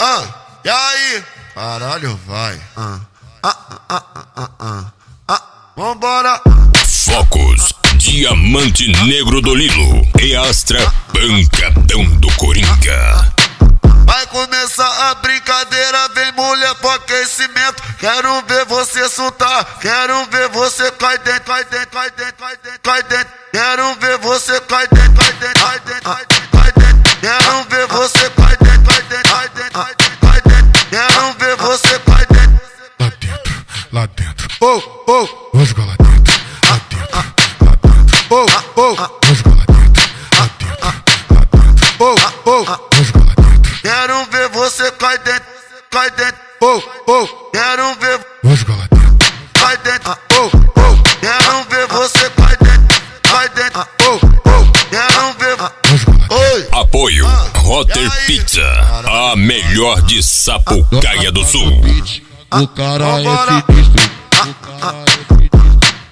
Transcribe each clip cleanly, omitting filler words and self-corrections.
E aí? Caralho, vai. Vambora. Focos, Diamante Negro do Lilo e Astra, Pancadão do Coringa. Vai começar a brincadeira, vem mulher pro aquecimento. Quero ver você soltar, quero ver você cai dentro, cai dentro, cai dentro, cai dentro, cai dentro. Quero ver você cai dentro, cai dentro, cai dentro, cai dentro, cai dentro. Quero ver você cai dentro, cai dentro, cai dentro, cai dentro, cai dentro. Quero ver você cai dentro. Lá dentro, vamos jogar lá dentro, lá dentro, lá dentro, vamos jogar lá dentro, lá dentro, lá dentro, vamos jogar lá dentro. Quero ver você cai dentro, cai dentro. Quero ver Vamos jogar lá dentro, cai dentro. Quero ver você cai dentro, cai dentro. Quero ver. vamos jogar lá dentro. Oi. Apoio Rotter Pizza, a melhor de Sapucaia do Sul. O cara Vambora. é sinistro, o cara é sinistro.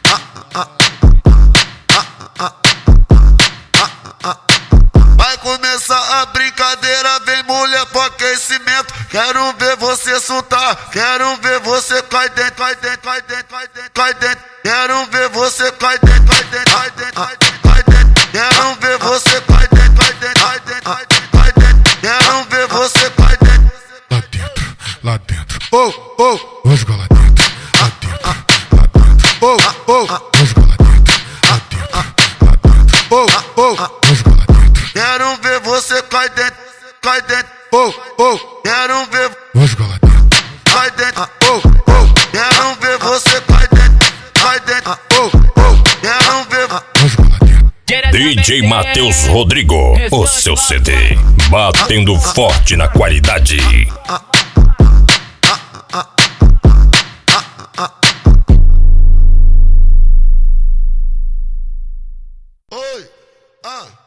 Vai começar a brincadeira, vem mulher pro aquecimento. Quero ver você soltar, quero ver você cai dentro, cai dentro, cai dentro, cai dentro, cai dentro. Quero ver você cai dentro, cai dentro, cai dentro, cai dentro, cai dentro. Quero ver você cai dentro, cai dentro, cai dentro, cai dentro, cai dentro. Quero ver você cai dentro. Lá dentro, vamos jogar lá dentro, lá dentro, lá dentro, vamos jogar lá dentro, lá dentro, lá dentro, vamos jogar lá dentro, Quero ver você cai dentro, cai dentro. Quero ver vamos jogar lá dentro. cai dentro. Quero ver você cai dentro, cai dentro. Quero ver. Vamos jogar lá dentro. DJ Matheus Rodrigo, o seu CD, batendo forte na qualidade.